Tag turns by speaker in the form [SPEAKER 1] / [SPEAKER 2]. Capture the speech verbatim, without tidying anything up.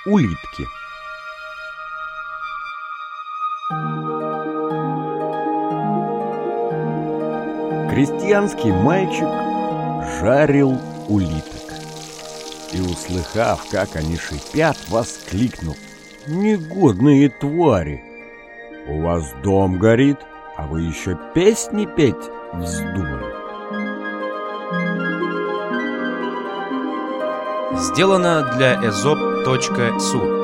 [SPEAKER 1] Улитки. Крестьянский мальчик жарил улиток и, услыхав, как они шипят, воскликнул: «Негодные твари! У вас дом горит, а вы еще песни петь вздумали!»
[SPEAKER 2] Сделано для эзоп точка су.